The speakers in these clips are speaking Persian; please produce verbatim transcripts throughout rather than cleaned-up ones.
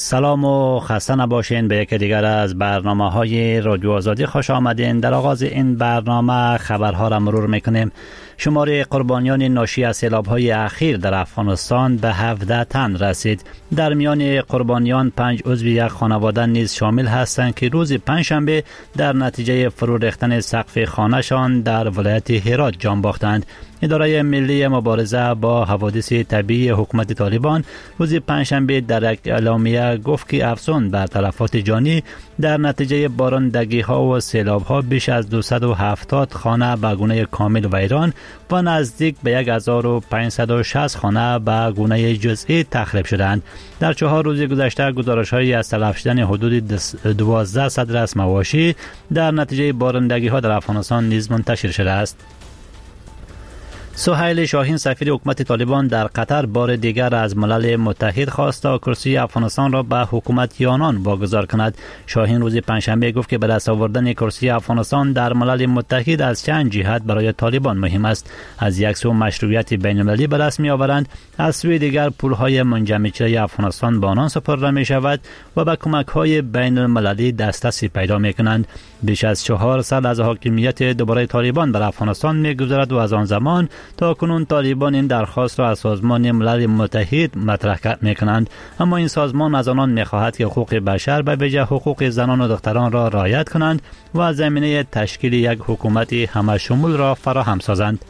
سلام و خسته نباشین به یکی دیگر از برنامه های رادیو آزادی خوش آمدین. در آغاز این برنامه خبرها را مرور میکنیم. شماره قربانیان ناشی از سیلاب‌های اخیر در افغانستان به هفده تن رسید. در میان قربانیان پنج عضو یک خانواده نیز شامل هستند که روز پنجشنبه در نتیجه فرو ریختن سقف خانه‌شان در ولایت هرات جان باختند. اداره ملی مبارزه با حوادث طبیعی حکومت طالبان روز پنجشنبه در یک اعلامیه گفت که افزون بر تلفات جانی در نتیجه بارندگی‌ها و سیلاب‌ها بیش از دویست و هفتاد خانه به گونه کامل ویران و نزدیک به هزار و پانصد و شصت خانه به گونه جزئی تخریب شدند. در چهار روز گذشته گزارش‌هایی از تلف شدن حدود دوازده رأس مواشی در نتیجه بارندگی‌ها در افغانستان نیز منتشر شده است. سهیل شاهین سفیر حکومت طالبان در قطر بار دیگر از ملل متحد خواست تا کرسی افغانستان را به حکومت آنان واگذار کند. شاهین روز پنجشنبه گفت که به دست آوردن کرسی افغانستان در ملل متحد از چند جهت برای طالبان مهم است. از یک سو مشروعیت بین المللی به دست می آورند، از سوی دیگر پولهای منجمد افغانستان به آنان سپرده می شود و به کمک‌های بین المللی دسترسی پیدا می کنند. بیش از چهار سال از حاکمیت دوباره طالبان بر افغانستان می گذرد و از آن زمان تا کنون طالبان این درخواست را از سازمان ملل متحد مطرح می کنند، اما این سازمان از آنان می خواهد که حقوق بشر به ویژه حقوق زنان و دختران را رعایت کنند و زمینه تشکیل یک حکومت همه شمول را فراهم سازند.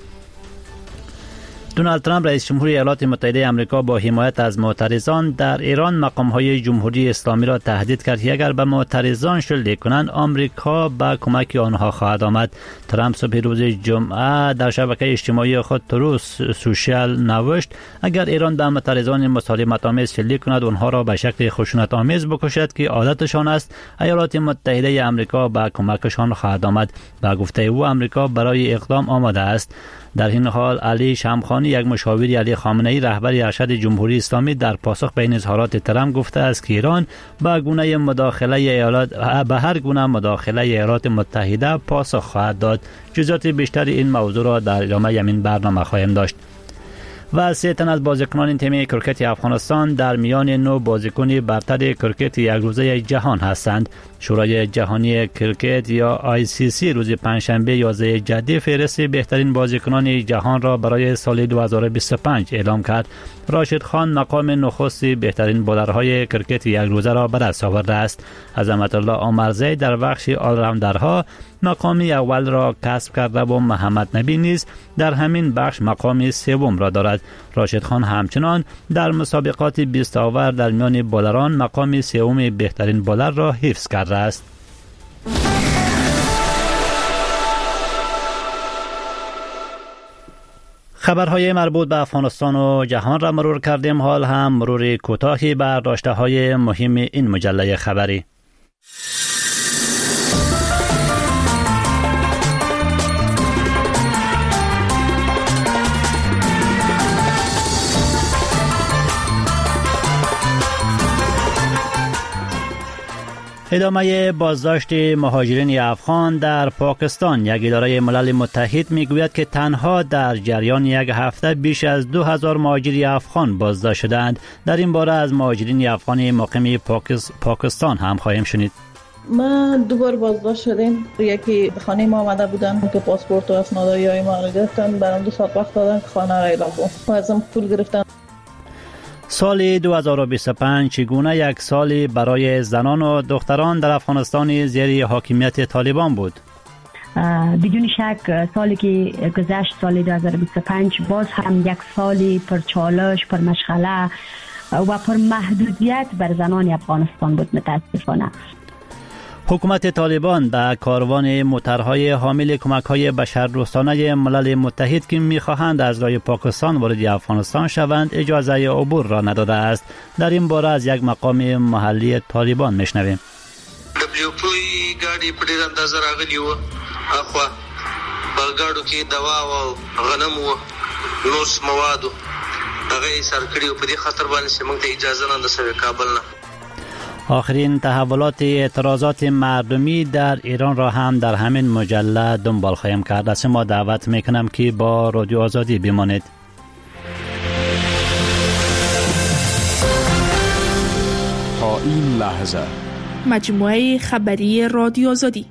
دونالد ترامپ رئیس جمهور ایالات متحده آمریکا با حمایت از معترضان در ایران مقام‌های جمهوری اسلامی را تهدید کرد که اگر به معترضان شلیک کنند آمریکا به کمک آنها خواهد آمد. ترامپ صبح روز جمعه در شبکه اجتماعی خود تروث سوشال نوشت اگر ایران به معترضان مسالمت آمیز شلیک کند آنها را به شکل خشونت آمیز بکشد که عادتشان است، ایالات متحده آمریکا به کمکشان خواهد آمد. به گفته او آمریکا برای اقدام آماده است. در این حال علی شمخانی یک مشاور علی خامنه ای رهبر ارشد جمهوری اسلامی در پاسخ به این اظهارات ترامپ گفته است که ایران به گونه مداخله ایالات به هر گونه مداخله ایالات متحده پاسخ خواهد داد. جزئیات بیشتر این موضوع را در ادامه این برنامه خواهیم داشت. و سه تن از بازیکنان تیم کرکت افغانستان در میان نو بازیکن برتر کرکت یک روزه جهان هستند. شورای جهانی کرکت یا آی سی سی روز پنجشنبه یازده جدی فهرست بهترین بازیکنان جهان را برای سال دو هزار و بیست و پنج اعلام کرد. راشد خان مقام نخست بهترین بالرهای کرکت یک روزه را به دست آورده است. عظمت الله آمرزی در بخش آلراوندرها مقام اول را کسب کرده و محمد نبی نیز در همین بخش مقام سوم را دارد. راشد خان همچنان در مسابقات بیست آور در میان بالران مقام سوم بهترین بالر را حفظ کرده است. خبرهای مربوط به افغانستان و جهان را مرور کردیم. حال هم مرور کوتاهی بر داشته‌های مهم این مجله خبری. ادامه بازداشت مهاجرین افغان در پاکستان. یک اداره ملل متحد میگوید که تنها در جریان یک هفته بیش از دو هزار مهاجر افغان بازداشت شدند. در این باره از مهاجرین افغان مقیم پاکس... پاکستان هم خواهیم شنید. ما دوبار بازداشت شدیم. یکی خانه ما آمده بودن که پاسپورت و اسنادهای های ما رو گرفتن، برام دو ساعت وقت دادن که خانه را اعلام کنم و ازم پول گرفتن. سال دو هزار و بیست و پنج چگونه یک سالی برای زنان و دختران در افغانستان زیر حاکمیت طالبان بود؟ بدون شک سالی که گذشت سال دو هزار و بیست و پنج باز هم یک سالی پر چالش، پر مشغله و پر محدودیت بر زنان افغانستان بود متاسفانه. حکومت طالبان به کاروان موترهای حامل کمک‌های بشردوستانه ملل متحد که می‌خواهند از راه پاکستان وارد افغانستان شوند اجازه عبور را نداده است. در این باره از یک مقام محلی طالبان میشنویم. دبلیو پی گاډي په ډېر اندازه راغلي وو، اخوا په ګاډو کې دوا او غنم وو، نور مواد هغه یې سر کړي او په دې خاطر باندې چې موږ ته اجازه نه ده کابل نه. آخرین تحولات اعتراضات مردمی در ایران را هم در همین مجله دنبال خواهیم کرد. از شما دعوت میکنم که با رادیو آزادی بمانید. این لحظه. مجموعه خبری رادیو آزادی.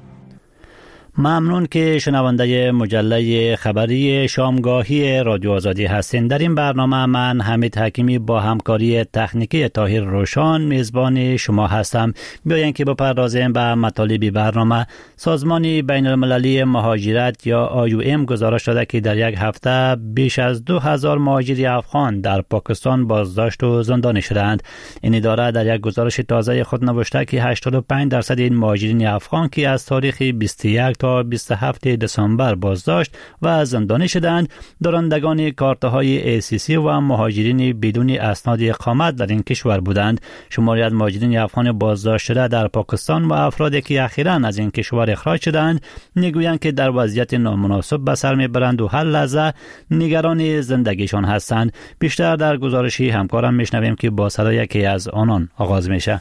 ممنون که شنونده مجله خبری شامگاهی رادیو آزادی هستین. در این برنامه من حمید حکیمی با همکاری تکنیکی طاهر روشان میزبان شما هستم. بیاین که بپردازیم به مطالب برنامه. سازمان بین المللی مهاجرت یا آی او ام گزارش داده که در یک هفته بیش از دو هزار مهاجر افغان در پاکستان بازداشت و زندانی شدند. این اداره در یک گزارش تازه خود نوشته که هشتاد و پنج درصد این مهاجرین افغان که از تاریخ بیست و یک تا بیست و هفت دسامبر بازداشت و زندانی شدند دارندگان کارت‌های ای سی سی و مهاجرین بدون اسناد اقامت در این کشور بودند. شماری از مهاجرین افغان بازداشت شده در پاکستان و افرادی که اخیراً از این کشور اخراج شدند میگویند که در وضعیت نامناسب به سر میبرند و هر لحظه نگران زندگیشان هستند. بیشتر در گزارشی همکارم میشنویم که با صدای یکی از آنان آغاز میشه.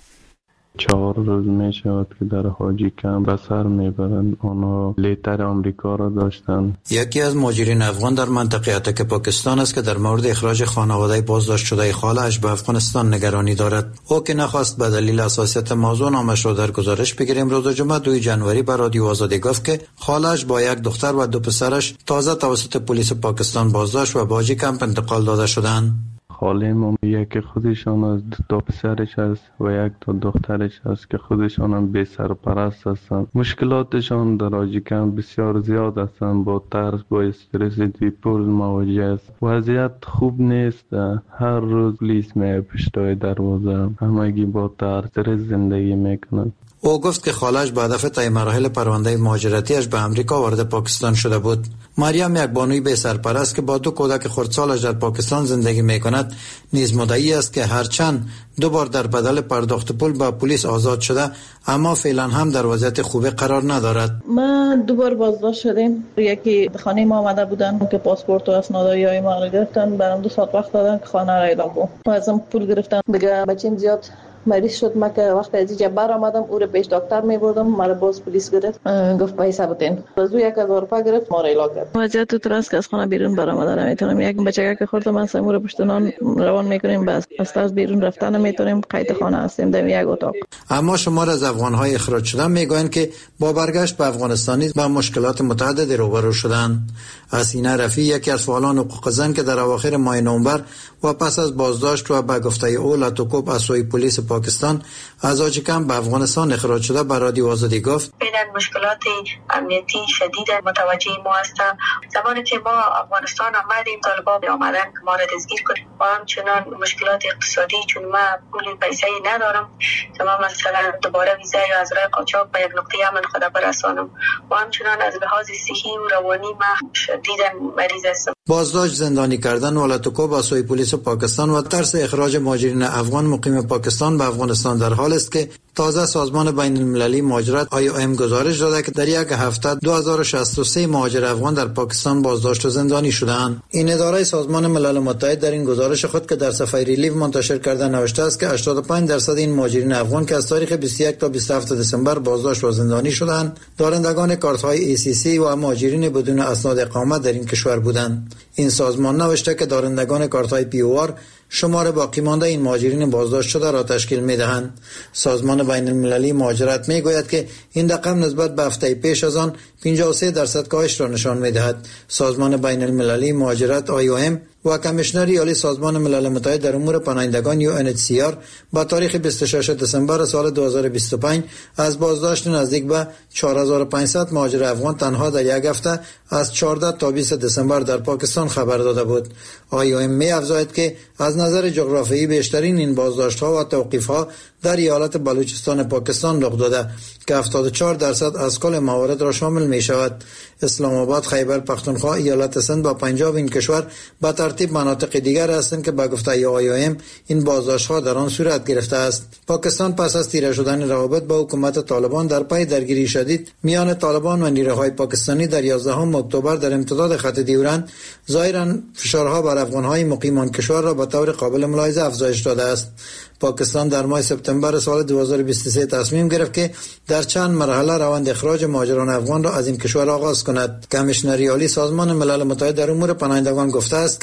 چهار روز می شود که در حاجی کمپ به سر میبرند. آنها لیتر آمریکا را داشتند. یکی از مهاجرین افغان در منطقه اتک پاکستان است که در مورد اخراج خانواده بازداشت شده خاله‌اش به افغانستان نگرانی دارد. او که نخواست به دلیل حساسیت موضوع نامش را در گزارش بگیریم، روز جمعه دوم ژانویه به رادیو آزادی گفت که خاله‌اش با یک دختر و دو پسرش تازه توسط پلیس پاکستان بازداشت و به حاجی کمپ انتقال داده شدند. خالم یک خودشان از دو پسرش است و یک تا دخترش است که خودشان هم بی سرپرست هستند. مشکلاتشان در حاجی کمپ بسیار زیاد هستند. با ترس، با استرس دیپول مواجه است. وضعیت خوب نیست. هر روز پلیس می پشتای دروازه. همگی با ترس استرس زندگی میکنند. او گفت که خالش به هدف طی مراحل پرونده مهاجرتیش به امریکا وارد پاکستان شده بود. مریم یک بانوی بی سرپرست که با دو کودک خردسالش در پاکستان زندگی میکند نیز مدعی است که هرچند دو بار در بدل پرداخت پول با پلیس آزاد شده اما فعلا هم در وضعیت خوبی قرار ندارد. ما دو بار بازداشت شدیم. یکی به خانه ما آمده بودن که پاسپورت و اسنادهای ما رو گرفتن، برام دو ساعت وقت دادن که خانه را اعلام کنم. ازم پول گرفتن. دیگه بچه‌م زیاد مریض شد. ما که وقت از اینجا بر آمدم او رو پیش دکتر می بردم، مرا باز پلیس گرفت، گفت پیسه بتین. از او یک هزار روپیه گرفت، ما را ایلا کرد. وضعیت تو ترس که از خانه بیرون بر آمدن نمیتونم. یک بچه که خوردم از امور پشت نان روان میکنیم، بس از از بیرون رفتن نمیتونیم. قید خانه هستیم در یک اتاق. اما شمار از افغان‌های اخراج شده میگویند که با برگشت به افغانستان با مشکلات متعددی روبرو شدند. حسینه رفیع یکی از فعالان حقوق زن که در اواخر ماه نوامبر و پس از بازداشت و به گفته او لاتوکوب از سوی پلیس پاکستان از حاجی کمپ به افغانستان اخراج شده به رادیو آزادی گفت: فعلا مشکلات امنیتی شدید متوجه ما هستند. زمانی که ما افغانستان آمدیم طالبان به آمدن که ما را دستگیر کنند و همچنان مشکلات اقتصادی، چون ما پول پیسه ندارم که ما مثلا دوباره ویزا یا از راه قاچاق به یک نقطه امن خود برسانم و همچنان از لحاظ صحی و روانی ما شدیداً مریض هستم. بازداشت، زندانی کردن و لاتوکوب از سوی پلیس پاکستان و ترس اخراج مهاجرین افغان مقیم پاکستان به افغانستان در حال است که تازه سازمان بین المللی مهاجرت آی او ام گزارش داده که در یک هفته دو هزار و شصت و سه مهاجر افغان در پاکستان بازداشت و زندانی شدند. این اداره سازمان ملل متحد در این گزارش خود که در صفحه ریلیف منتشر کرده نوشته است که هشتاد و پنج درصد این مهاجرین افغان که از تاریخ بیست و یک تا بیست و هفت دسامبر بازداشت و زندانی شدند دارندگان کارت‌های ای سی سی و مهاجرین بدون اسناد اقامت در این کشور بودند. این سازمان نوشته که دارندگان کارت‌های پی او آر شمار باقی مانده این مهاجرین بازداشت شده را تشکیل می‌دهند. سازمان بین المللی مهاجرت می‌گوید که این رقم نسبت به هفته پیش از آن پنجاه و سه درصد کاهش را نشان می‌دهد. سازمان بین المللی مهاجرت آی او ام و کمیشنر عالی سازمان ملل متحد در امور پناهندگان یو ان اچ سی آر با تاریخ بیست و شش دسامبر سال دو هزار و بیست و پنج از بازداشت نزدیک به چهار هزار و پانصد مهاجر افغان تنها در یک هفته از چهارده تا بیست دسامبر در پاکستان خبر داده بود. آی او ام می افزاید که از نظر جغرافیایی بیشترین این بازداشت‌ها و توقیف‌ها در ایالت بلوچستان پاکستان رخ داده که هفتاد و چهار درصد از کل موارد را شامل می شود. اسلام آباد، خیبر پختونخوا، ایالت سند و پنجاب این کشور به ترتیب مناطق دیگر هستند که به گفته آی او ام این بازداشت‌ها در آن صورت گرفته است. پاکستان پس از تیره شدن روابط با حکومت طالبان در پی درگیری شدید میان طالبان و نیروهای پاکستانی در یازدهم اکتبر در امتداد خط دیورند ظاهراً فشارها بر افغان‌های مقیم آن کشور را به طور قابل ملاحظه افزایش داده است. پاکستان در ماه سپتامبر سال دو هزار و بیست و سه تصمیم گرفت که در چند مرحله روند اخراج مهاجران افغان را از این کشور آغاز کند. کمیشنر عالی سازمان ملل متحد در امور پناهندگان گفته است که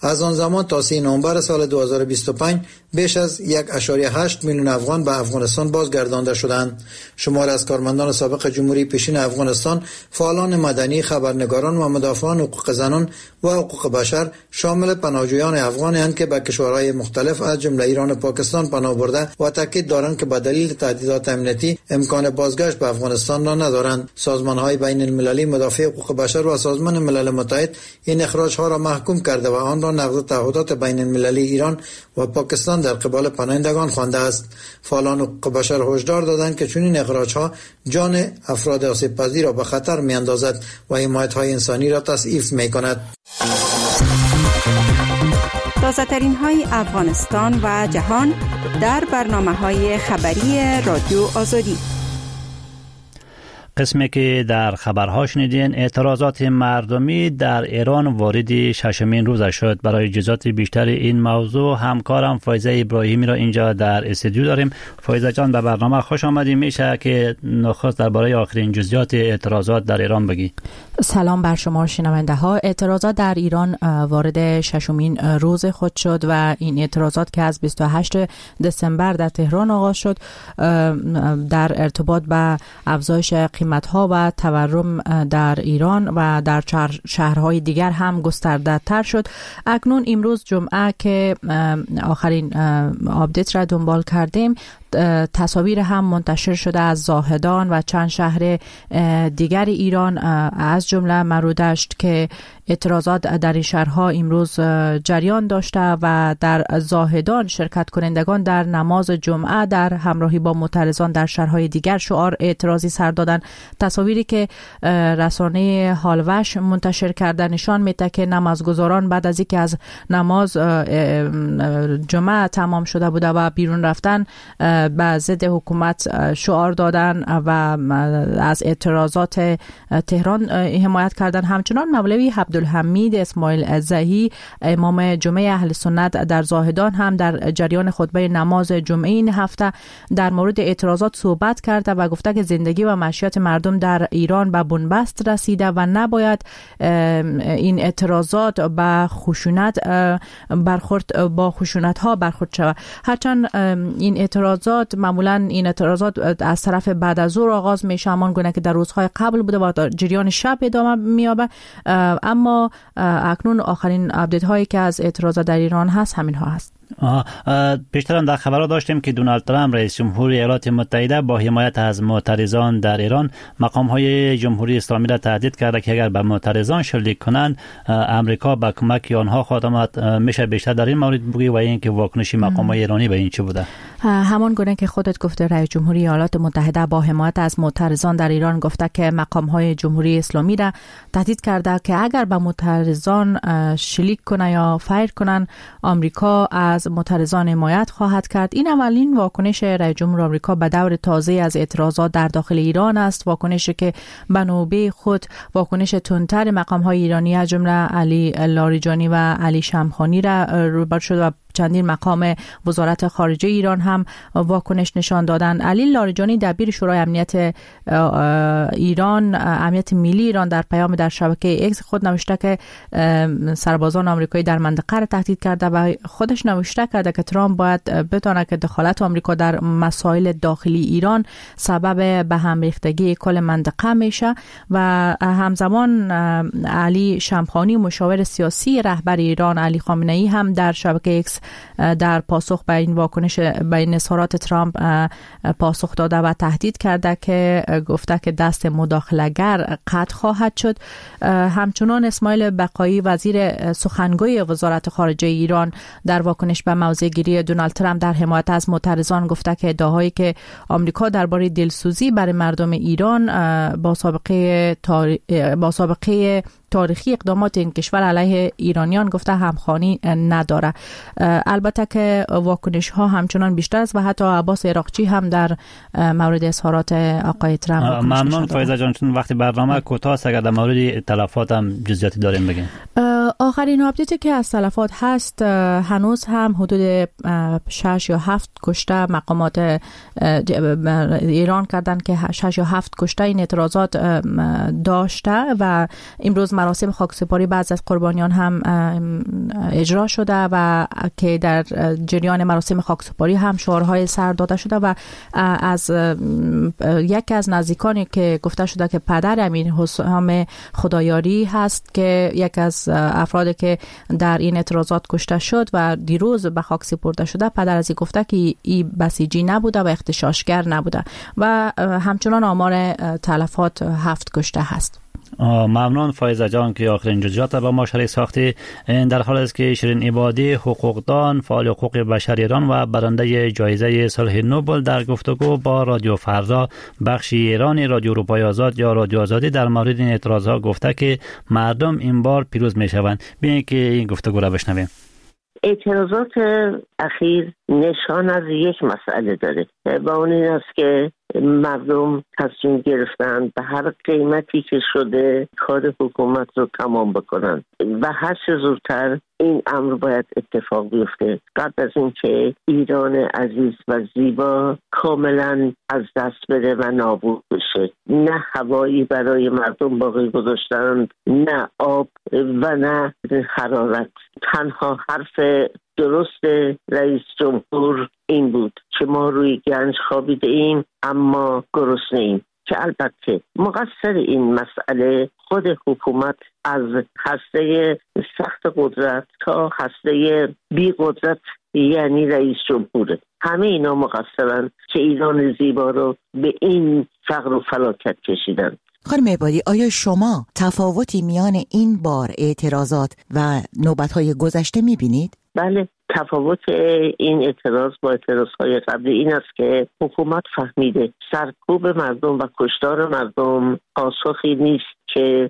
از آن زمان تا سوم نوامبر سال دو هزار و بیست و پنج بیش از یک و هشت میلیون افغان به افغانستان بازگردانده شدند. شمار از کارمندان سابق جمهوری پیشین افغانستان، فعالان مدنی، خبرنگاران و مدافعان حقوق زنان و حقوق بشر شامل پناهجویان افغانند که به کشورهای مختلف از جمله ایران و پاکستان پناه برده و تاکید دارند که به دلیل تهدیدات امنیتی امکان بازگشت به افغانستان را ندارند. سازمان‌های بین المللی مدافع حقوق بشر و سازمان ملل متحد این اخراج‌ها را محکوم کرده و آن را نقض تعهدات بین المللی ایران و پاکستان در قبال پناهندگان خوانده است. فعالان حقوق بشر هشدار دادند که چنین اخراج‌ها جان افراد آسیب‌پذیر را به خطر می‌اندازد و حمایت‌های انسانی را تضعیف می‌کند. تازه‌ترین های افغانستان و جهان در برنامه‌های خبری رادیو آزادی. قسمی که در خبرها شنیدین، اعتراضات مردمی در ایران وارد ششمین روز شد. برای جزئیات بیشتر این موضوع همکارم فایزه ابراهیمی را اینجا در استودیو داریم. فایزه جان، به برنامه خوش آمدید. میشه که نخست درباره آخرین جزئیات اعتراضات در ایران بگی؟ سلام بر شما شنونده ها. اعتراضات در ایران وارد ششمین روز خود شد و این اعتراضات که از بیست و هشتم دسامبر در تهران آغاز شد در ارتباط با افزایش قیمت‌ها و تورم در ایران و در شهرهای دیگر هم گسترده تر شد. اکنون امروز جمعه که آخرین آپدیت را دنبال کردیم، تصاویر هم منتشر شده از زاهدان و چند شهر دیگر ایران از جمله مرودشت که اعتراضات در این شهرها امروز جریان داشته و در زاهدان شرکت کنندگان در نماز جمعه در همراهی با معترضان در شهرهای دیگر شعار اعتراضی سر دادن. تصاویری که رسانه حالوش منتشر کرده نشان میده که نمازگزاران بعد از اینکه از نماز جمعه تمام شده بوده و بیرون رفتن به ضد حکومت شعار دادن و از اعتراضات تهران حمایت کردن. همچنان مولوی عبدالحمید اسماعیل زهی امام جمعه اهل سنت در زاهدان هم در جریان خطبه نماز جمعه این هفته در مورد اعتراضات صحبت کرده و گفته که زندگی و معیشت مردم در ایران به بنبست رسیده و نباید این اعتراضات با خشونت برخورد با خشونت ها برخورد شود. هرچند این اعتراضات معمولا این اعتراضات از طرف بعد از ظهر آغاز میشه، همان گونه که در روزهای قبل بوده و در جریان شب ادامه میابه، اما اکنون آخرین اپدیت هایی که از اعتراضات در ایران هست همین ها هست. پیشتر هم در خبرها داشتیم که دونالد ترامپ رئیس جمهور ایالات متحده با حمایت از معترضان در ایران مقام های جمهوری اسلامی را تهدید کرده که اگر به معترضان شلیک کنند امریکا به کمک آنها خواهد آمد. میشه بیشتر در این مورد بگی و اینکه واکنش مقام های ایرانی به این چه بوده؟ همان گونه که خودت گفته، رئیس جمهوری ایالات متحده با حمایت از معترضان در ایران گفته که مقام های جمهوری اسلامی را تهدید کرده که اگر به معترضان شلیک کنه یا فایر کنن آمریکا از معترضان حمایت خواهد کرد. این اولین واکنش رئیس جمهور آمریکا به دور تازه از اعتراضات در داخل ایران است، واکنشی که به نوبه خود واکنش تندتر مقام های ایرانی از جمله علی لاریجانی و علی شمخانی را روبرو شد و چندین مقام وزارت خارجه ایران هم واکنش نشان دادند. علی لاریجانی دبیر شورای امنیت ایران، امنیت ملی ایران، در پیام در شبکه ایکس خود نوشته که سربازان آمریکایی در منطقه را تهدید کرده و خودش نوشته کرده که ترامپ باید بداند که دخالت آمریکا در مسائل داخلی ایران سبب به هم ریختگی کل منطقه میشه. و همزمان علی شمخانی مشاور سیاسی رهبر ایران علی خامنه‌ای هم در شبکه ایکس در پاسخ به این واکنش به این اظهارات ترامپ پاسخ داده و تهدید کرده که گفته که دست مداخله‌گر قطع خواهد شد. همچنان اسماعیل بقایی وزیر سخنگوی وزارت خارجه ایران در واکنش به موضع گیری دونالد ترامپ در حمایت از معترضان گفته که ادعاهایی که آمریکا درباره دلسوزی برای مردم ایران با سابقه تاری... با سابقه تاریخی اقدامات این کشور علیه ایرانیان گفته همخوانی نداره. البته که واکنش ها همچنان بیشتر است و حتی عباس عراقچی هم در مورد اظهارات آقای ترامپ. ممنون فایزه جان، چون وقتی برنامه کوتاه است اگر در مورد تلفات هم جزئیاتی داریم بگیم. آخرین آپدیتی که از تلفات هست، هنوز هم حدود شش یا هفت کشته مقامات ایران کردن که شش یا هفت کشته این اعتراضات داشته و امروز مراسم خاکسپاری بعض از قربانیان هم اجرا شده و که در جریان مراسم خاکسپاری هم شعارهای سر داده شده و از یک از نزدیکانی که گفته شده که پدر امین حسام خدایاری هست که یک از افرادی که در این اعتراضات کشته شد و دیروز به خاک سپرده شده، پدر از این گفته که این بسیجی نبوده و اغتشاشگر نبوده و همچنان آمار تلفات هفت کشته هست. ممنون فایزه جان که آخرین جزئیات با ما شریک ساختی. در حال است که شیرین عبادی، حقوقدان، فعال حقوق بشر ایران و برنده جایزه صلح نوبل در گفتگو با رادیو فردا بخش ایرانی رادیو اروپای آزاد یا رادیو آزادی در مورد این اعتراضها گفته که مردم این بار پیروز می شوند. بیایید که این گفتگو را بشنویم. اعتراضات اخیر نشان از یک مسئله داره و اون این است که مردم تصمیم گرفتن به هر قیمتی که شده کار حکومت رو تمام بکنن و هر چه زودتر این امر باید اتفاق بیفته قبل از اینکه ایران عزیز و زیبا کاملا از دست بره و نابود بشه. نه هوایی برای مردم باقی گذاشتن، نه آب و نه حرارت. تنها حرف درست رئیس جمهور این بود که ما روی گنج خوابیده ایم اما گرسنه ایم، که البته مقصر این مسئله خود حکومت از هسته سخت قدرت تا هسته بی قدرت یعنی رئیس جمهوره. همه اینا مقصرن که ایران زیبا رو به این فقر و فلاکت کشیدن. خانم عبادی، آیا شما تفاوتی میان این بار اعتراضات و نوبت‌های گذشته می‌بینید؟ بله، تفاوت این اعتراض با اعتراضهای قبلی این است که حکومت فهمیده سرکوب مردم و کشتار مردم پاسخی نیست که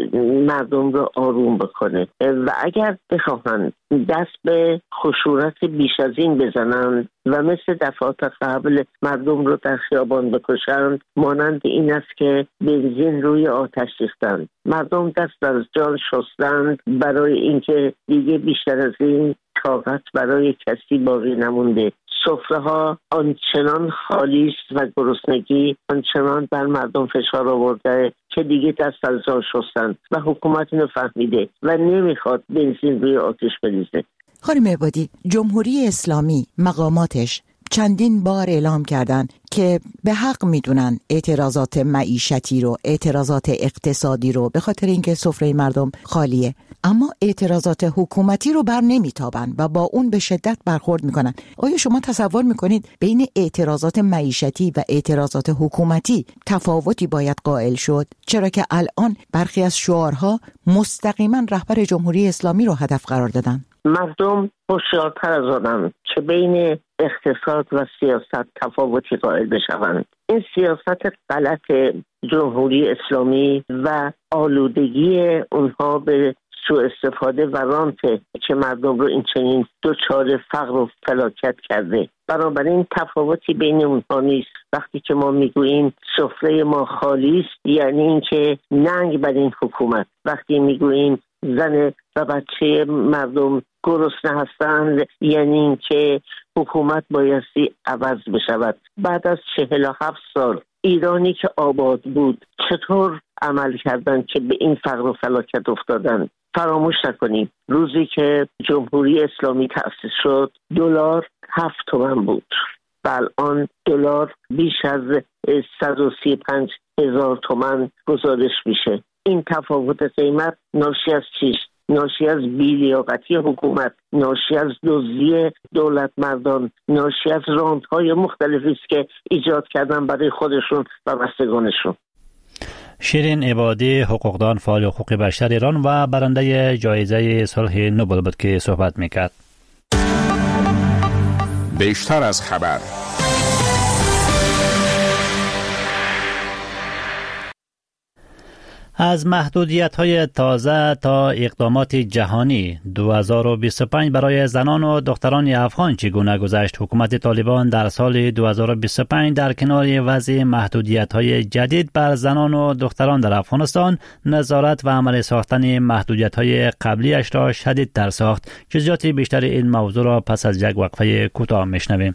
مردم رو آروم بکنه و اگر بخواهند دست به خشونت بیش از این بزنند و مثل دفعات قبل مردم رو در خیابان بکشند، مانند این است که بنزین روی آتش ریختند. مردم دست از جان شستند برای اینکه دیگه بیشتر از این طاقت برای کسی باقی نمونده. سفره ها آنچنان خالی است و گرسنگی آنچنان بر مردم فشار آورده که دیگه دست از جان شستند و حکومت اینو فهمیده و نمیخواد بنزین روی آتش بریزه. خانم عبادی، جمهوری اسلامی مقاماتش چندین بار اعلام کردن که به حق میدونن اعتراضات معیشتی رو، اعتراضات اقتصادی رو، به خاطر اینکه سفره مردم خالیه، اما اعتراضات حکومتی رو بر نمیتابن و با اون به شدت برخورد میکنن. آیا شما تصور میکنید بین اعتراضات معیشتی و اعتراضات حکومتی تفاوتی باید قائل شد؟ چرا که الان برخی از شعارها مستقیما رهبر جمهوری اسلامی رو هدف قرار دادن. مردم هوشیارتر از آنند که بین اقتصاد و سیاست تفاوتی قائل بشوند. این سیاست غلط جمهوری اسلامی و آلودگی اونها به سوء استفاده و رانت که مردم رو این چنین دچار فقر و فلاکت کرده. بنابراین تفاوتی بین اونها نیست. وقتی که ما میگوییم سفره ما خالی است یعنی اینکه ننگ بر این حکومت. وقتی میگوییم زن و بچه مردم گرسنه هستند یعنی اینکه حکومت بایستی عوض بشود. بعد از چهل و هفت سال ایرانی که آباد بود چطور عمل کردند که به این فقر و فلاکت افتادند؟ فراموش نکنیم روزی که جمهوری اسلامی تأسیس شد دلار هفت تومن بود و الان دلار بیش از صد و سی و پنج هزار تومن گزارش میشه. این تفاوت قیمت ناشی از چیست؟ ناشی از بی‌لیاقتی حکومت، ناشی از دزدی دولت مردان، ناشی از راندهای مختلفی است که ایجاد کردن برای خودشون و بستگانشون. شیرین عبادی، حقوقدان، فعال حقوق بشر ایران و برنده جایزه صلح نوبل بود که صحبت میکرد. بیشتر از خبر. از محدودیت‌های تازه تا اقدامات جهانی دو هزار و بیست و پنج برای زنان و دختران افغان چگونه گذشت؟ حکومت طالبان در سال دو هزار و بیست و پنج در کنار وضع محدودیت‌های جدید بر زنان و دختران در افغانستان نظارت و عملی ساختن محدودیت‌های قبلیش را شدیدتر ساخت. جزئیات بیشتر این موضوع را پس از یک وقفه کوتاه میشنویم.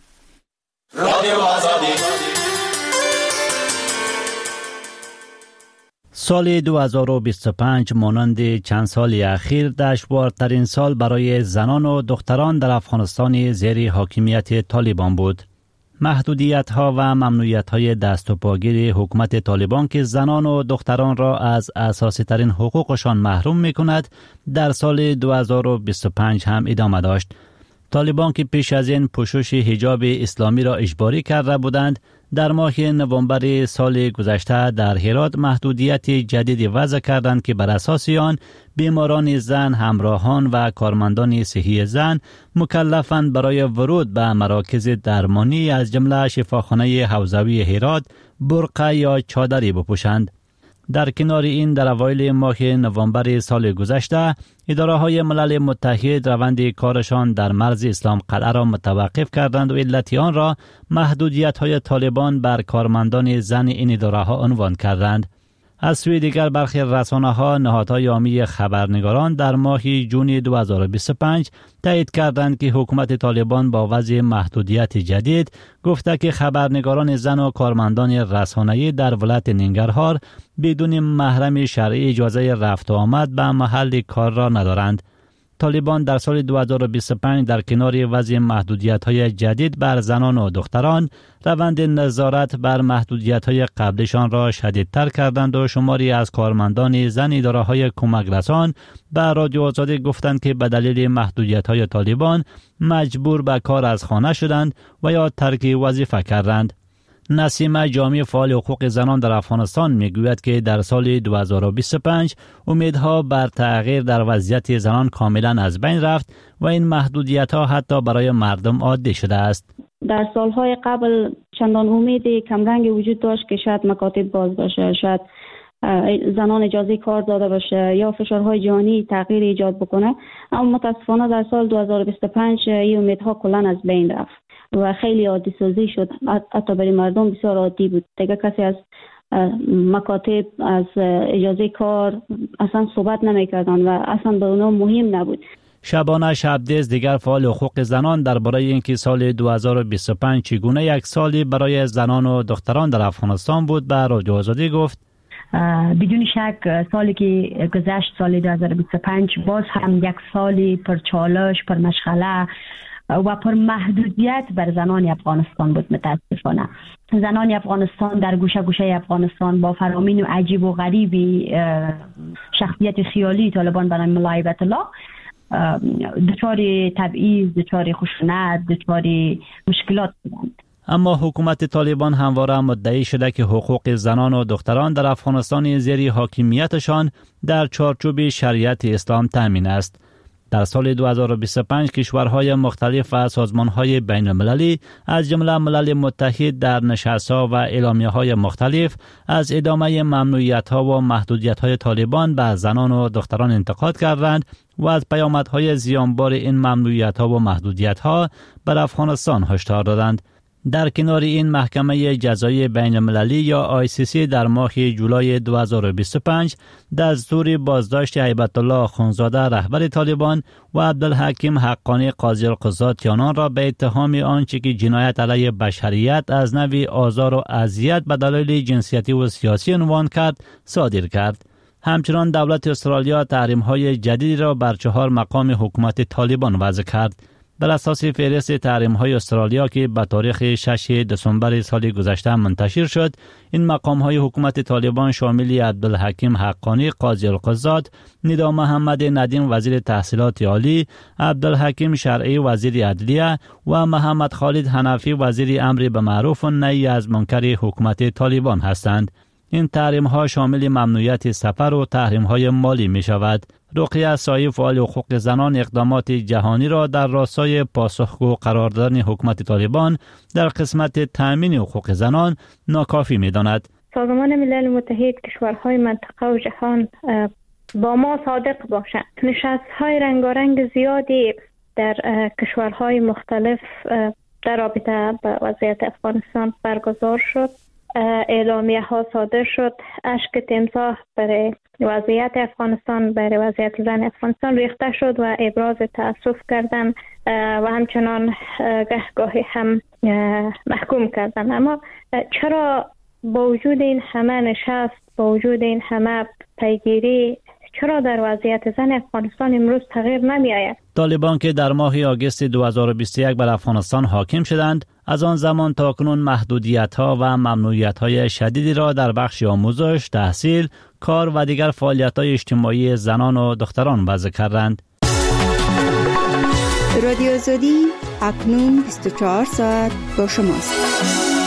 سال دو هزار و بیست و پنج مانند چند سال اخیر دشوارترین سال برای زنان و دختران در افغانستان زیر حاکمیت طالبان بود. محدودیت‌ها و ممنوعیت‌های دست و پاگیر حکومت طالبان که زنان و دختران را از اساسی ترین حقوقشان محروم می‌کند در سال دو هزار و بیست و پنج هم ادامه داشت. طالبان که پیش از این پوشش حجاب اسلامی را اجباری کرده بودند، در ماه نوامبر سال گذشته در هرات محدودیت جدیدی وضع کردند که بر اساس آن بیماران زن، همراهان و کارمندان صحی زن مکلفند برای ورود به مراکز درمانی از جمله شفاخانه حوزوی هرات برقع یا چادری بپوشند. در کنار این در اوایل ماه نوامبر سال گذشته اداره‌های ملل متحد روند کارشان در مرز اسلام قلعه را متوقف کردند و علت آن را محدودیت‌های طالبان بر کارمندان زن این اداره‌ها عنوان کردند. از سوی دیگر برخی رسانه‌ها نهادهای عامی خبرنگاران در ماه جون دو هزار و بیست و پنج تایید کردند که حکومت طالبان با وضع محدودیت جدید گفته که خبرنگاران زن و کارمندان رسانه‌ای در ولایت ننگرهار بدون محرم شرعی اجازه رفت و آمد به محل کار را ندارند. طالبان در سال دو هزار و بیست و پنج در کنار وضع محدودیت‌های جدید بر زنان و دختران روند نظارت بر محدودیت‌های قبلشان را شدیدتر کردند و شماری از کارمندان زن اداره‌های کمک رسان به رادیو آزادی گفتند که به دلیل محدودیت‌های طالبان مجبور به کار از خانه شدند و یا ترک وظیفه کردند. نسیم جامی فعال حقوق زنان در افغانستان میگوید که در سال دو هزار و بیست و پنج امیدها بر تغییر در وضعیت زنان کاملا از بین رفت و این محدودیت‌ها حتی برای مردم عادی شده است. در سالهای قبل چندان امید کمرنگ وجود داشت که شاید مکاتب باز باشه، شاید زنان اجازه کار داده باشه یا فشارهای جهانی تغییر ایجاد بکنه، اما متاسفانه در سال دو هزار و بیست و پنج این امیدها کلا از بین رفت و خیلی عادی سازی شد. حتی برای مردم بسیار عادی بود. دیگه کسی از مکاتب، از اجازه کار اصلا صحبت نمی کردن و اصلا به اونا مهم نبود. شبانه شبدیز دیگر فعال حقوق زنان درباره اینکه سال دو هزار و بیست و پنج چگونه یک سالی برای زنان و دختران در افغانستان بود به رادیو آزادی گفت: بدون شک سالی که گذشت، سال دو هزار و بیست و پنج باز هم یک سالی پر چالش، پر مشغله و پر محدودیت بر زنان افغانستان بود. متاسفانه زنان افغانستان در گوشه گوشه افغانستان با فرامین و عجیب و غریبی شخصیت خیالی طالبان به نام ملایبت الله دچار تبعیض، دچار خشونت، دچار مشکلات بودند. اما حکومت طالبان همواره مدعی شده که حقوق زنان و دختران در افغانستان زیر حاکمیتشان در چارچوب شریعت اسلام تامین است. در سال دو هزار و بیست و پنج کشورهای مختلف و سازمانهای بین المللی از جمله ملل متحد در نشست‌ها و اعلامیه‌های مختلف از ادامه ممنوعیت‌ها و محدودیت‌های طالبان به زنان و دختران انتقاد کردند و از پیامدهای زیانبار این ممنوعیت‌ها و محدودیت‌ها بر افغانستان هشدار دادند. در کنار این محکمه جزایی بین المللی یا آی سی سی در ماه جولای دو هزار و بیست و پنج دستور بازداشت هیبت الله آخونزاده رهبر طالبان و عبدالحکیم حقانی قاضی القضات یانان را به اتهام آنچه که جنایت علیه بشریت از نوع آزار و اذیت به دلایل جنسیتی و سیاسی عنوان کرد صادر کرد. همچنان دولت استرالیا تحریم‌های جدیدی را بر چهار مقام حکومت طالبان وضع کرد. بر اساس فهرست تحریم‌های استرالیا که به تاریخ شش دسامبر سال گذشته منتشر شد، این مقام‌های حکومت طالبان شامل عبدالحکیم حقانی قاضی القضات، ندا محمد ندیم وزیر تحصیلات عالی، عبدالحکیم شرعی وزیر عدلیه و محمد خالد حنفی وزیر امر به معروف و نهی از منکر حکومت طالبان هستند. این تحریم‌ها شامل ممنوعیت سفر و تحریم‌های مالی می‌شود. رقیه سایی فعال حقوق زنان اقدامات جهانی را در راستای پاسخگو قرار دادن حکومت طالبان در قسمت تامین حقوق زنان ناکافی می‌داند. سازمان ملل متحد، کشورهای منطقه و جهان با ما صادق باشند. نشست‌های رنگارنگ زیادی در کشورهای مختلف در رابطه با وضعیت افغانستان برگزار شد. اعلامیه ها صادر شد. اشک تمساح برای وضعیت افغانستان، برای وضعیت زن افغانستان ریخته شد و ابراز تأسف کردن و همچنان گهگاهی هم محکوم کردن. اما چرا با وجود این همه نشست، با وجود این همه پیگیری، چرا در وضعیت زن افغانستان امروز تغییر نمی آید؟ طالبان که در ماه آگوست دو هزار و بیست و یک بر افغانستان حاکم شدند، از آن زمان تا کنون محدودیت‌ها و ممنوعیت‌های شدیدی را در بخش آموزش، تحصیل، کار و دیگر فعالیت‌های اجتماعی زنان و دختران وضع کردند. رادیو آزادی اکنون بیست و چهار ساعت با شماست.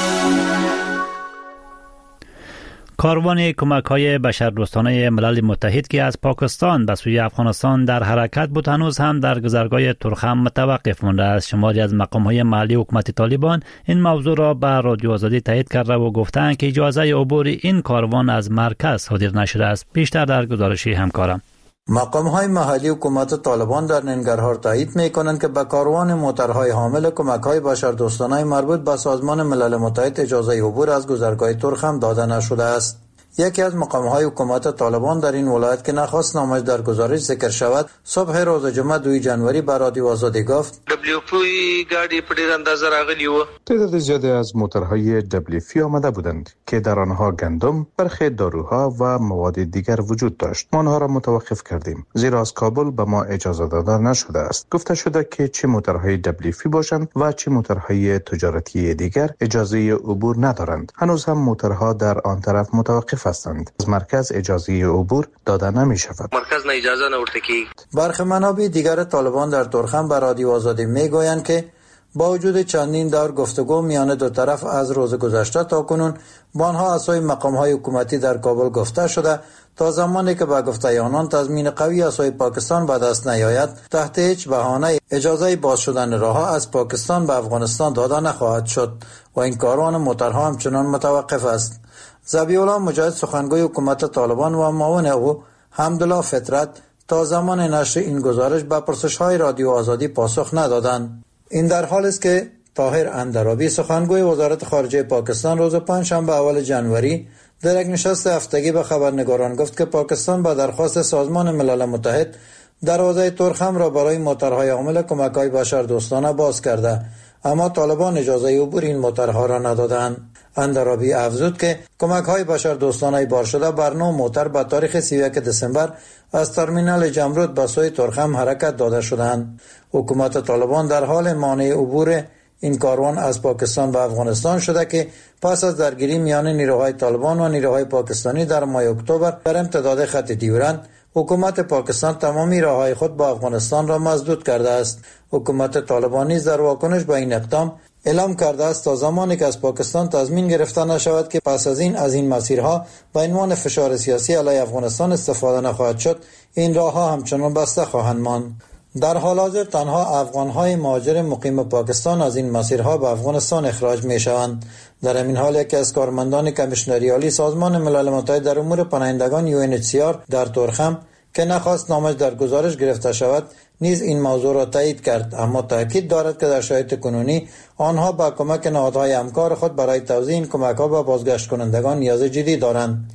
کاروان کمک‌های بشردوستانه ملل متحد که از پاکستان به سوی افغانستان در حرکت بود، هنوز هم در گذرگاه ترخم متوقف مانده است. شماری از مقام‌های محلی حکومت طالبان این موضوع را به رادیو آزادی تایید کرده و گفتند که اجازه عبور این کاروان از مرکز صادر نشده است. بیشتر در گزارشی همکارم. مقام‌های محلی حکومت طالبان در ننگرهار تایید می‌کنند که به کاروان موترهای حامل کمک‌های بشردوستانه مربوط به سازمان ملل متحد اجازه عبور از گذرگاه ترخم داده نشده است. یکی از مقام‌های حکومت طالبان در این ولایت که نخواست نامش در گزارش ذکر شود، صبح روز جمعه دوم جنوری به رادیو آزادی گفت دبلیو پی گاڑی په ډیر اندازه راغلی و. تعداد زیادی از موترهای دبلیو پی آمده بودند که در آنها گندم، برخی داروها و مواد دیگر وجود داشت. ما آنها را متوقف کردیم زیرا از کابل به ما اجازه داده نشده است. گفته شده که چه موترهای دبلیو پی باشند و چه موترهای تجارتی دیگر اجازه عبور ندارند. هنوز هم موترها در آن طرف متوقف هستند. از مرکز اجازه عبور داده نمی شود. مرکز نه اجازه نه ورته کی. برخی منابع دیگر طالبان در ترخم به رادیو آزادی می گویند که با وجود چندین دور گفتگو میان دو طرف از روز گذشته تا کنون با آنها از سوی مقام‌های حکومتی در کابل گفته شده تا زمانی که به گفته آنان تضمین قوی از سوی پاکستان به دست نیاید، تحت هیچ بهانه اجازه باز شدن راه‌ها از پاکستان به افغانستان داده نخواهد شد و این کاروان موترها همچنان متوقف است. ذبیح الله مجاهد، سخنگوی حکومت طالبان، و معاون او حمدالله فطرت تا زمان نشر این گزارش به پرسش‌های رادیو آزادی پاسخ ندادند. این در حالی است که طاهر اندرابی، سخنگوی وزارت خارجه پاکستان، روز پنجشنبه اول جنوری در یک نشست هفتگی به خبرنگاران گفت که پاکستان با درخواست سازمان ملل متحد دروازه ترخم را برای موترهای حامل کمک‌های بشردوستانه باز کرده، اما طالبان اجازه عبور این موترها را ندادند. اندرابی افزود که کمک‌های بشردوستانه بار شده بر نو موتر به تاریخ سی و یک دسامبر از ترمینال جمرود به سوی ترخم حرکت داده شدند. حکومت طالبان در حال مانع عبور این کاروان از پاکستان به افغانستان شده که پس از درگیری میان نیروهای طالبان و نیروهای پاکستانی در ماه اکتبر بر امتداد خط ډیورند، حکومت پاکستان تمامی راههای خود با افغانستان را مسدود کرده است. حکومت طالبان نیز در واکنش به این اقدام اعلام کرده است تا زمانی که از پاکستان تضمین گرفته نشود که پس از این از این مسیرها به عنوان فشار سیاسی علیه افغانستان استفاده نخواهد شد، این راهها همچنان بسته خواهند ماند. در حال حاضر تنها افغان‌های مهاجر مقیم پاکستان از این مسیرها به افغانستان اخراج می‌شوند. در همین حال یکی از کارمندان کمیشنری عالی سازمان ملل متحد در امور پناهندگان یو ان اچ سی آر در ترخم که نخواست نامش در گزارش گرفته شود نیز این موضوع را تایید کرد، اما تاکید دارد که در شرایط کنونی آنها با کمک نهادهای همکار خود برای توزیع این کمک‌ها به بازگشت کنندگان نیاز جدی دارند.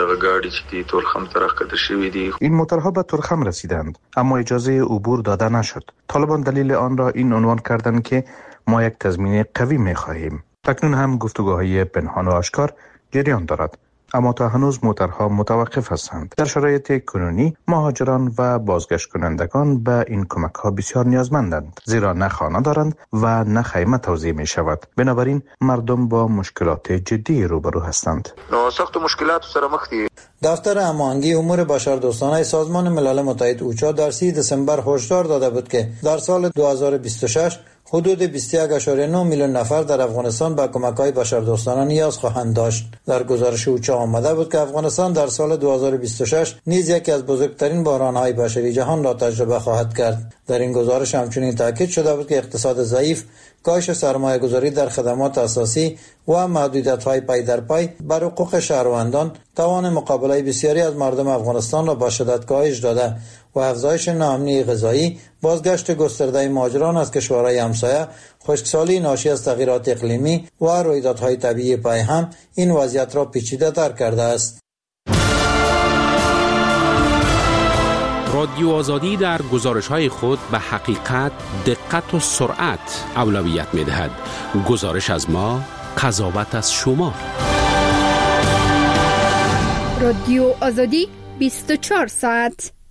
این موترها به ترخم رسیدند اما اجازه عبور داده نشد. طالبان دلیل آن را این عنوان کردند که ما یک تضمین قوی می‌خواهیم. تکنون هم گفتگوهای پنهان و آشکار جریان دارد، اما تا هنوز موترها متوقف هستند. در شرایط کنونی مهاجران و بازگشت کنندگان به این کمک ها بسیار نیازمندند، زیرا نه خانه دارند و نه خیمه توزیع می شود. بنابراین مردم با مشکلات جدی روبرو هستند. سخت مشکلات سره مخ دي. دفتر هماهنگی امور بشردوستانه سازمان ملل متحد اوچا در سی دسامبر هشدار داده بود که در سال دو هزار و بیست و شش حدود بیست و یک ممیز نه میلیون نفر در افغانستان به کمک‌های بشردوستانه نیاز خواهند داشت. در گزارش اوچا آمده بود که افغانستان در سال دو هزار و بیست و شش نیز یکی از بزرگترین بحران‌های بشری جهان را تجربه خواهد کرد. در این گزارش همچنین تاکید شده بود که اقتصاد ضعیف، کاهش سرمایه گذاری در خدمات اساسی و محدودیت های پای در پای بر حقوق شهروندان توان مقابله بسیاری از مردم افغانستان را با شدت کاهش داده و افزایش ناامنی غذایی، بازگشت گسترده مهاجران از کشورهای همسایه، خشکسالی ناشی از تغییرات اقلیمی و رویدادهای طبیعی پای هم این وضعیت را پیچیده تر کرده است. رادیو آزادی در گزارش‌های خود به حقیقت، دقت و سرعت اولویت می‌دهد. گزارش از ما، قضاوت از شما. رادیو آزادی بیست و چهار ساعت